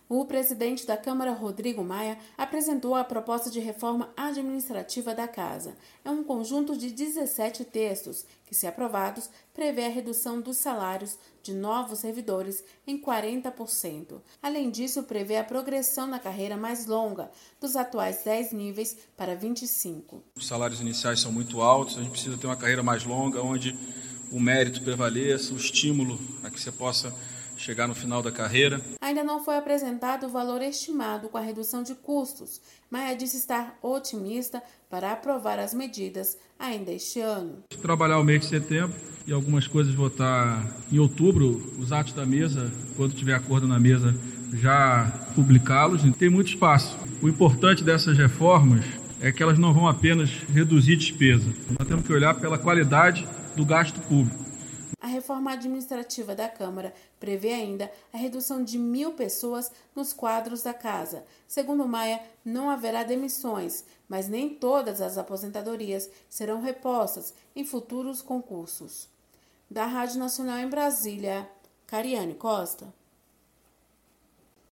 O presidente da Câmara, Rodrigo Maia, apresentou a proposta de reforma administrativa da Casa. É um conjunto de 17 textos que, se aprovados, prevê a redução dos salários de novos servidores em 40%. Além disso, prevê a progressão na carreira mais longa, dos atuais 10 níveis para 25. Os salários iniciais são muito altos, a gente precisa ter uma carreira mais longa, onde o mérito prevaleça, o estímulo a que você possa chegar no final da carreira. Ainda não foi apresentado o valor estimado com a redução de custos. Maia disse estar otimista para aprovar as medidas ainda este ano. Trabalhar o mês de setembro e algumas coisas votar em outubro, os atos da mesa, quando tiver acordo na mesa, já publicá-los. Tem muito espaço. O importante dessas reformas é que elas não vão apenas reduzir despesa. Nós temos que olhar pela qualidade do gasto público. A reforma administrativa da Câmara prevê ainda a redução de 1.000 pessoas nos quadros da Casa. Segundo Maia, não haverá demissões, mas nem todas as aposentadorias serão repostas em futuros concursos. Da Rádio Nacional em Brasília, Cariane Costa.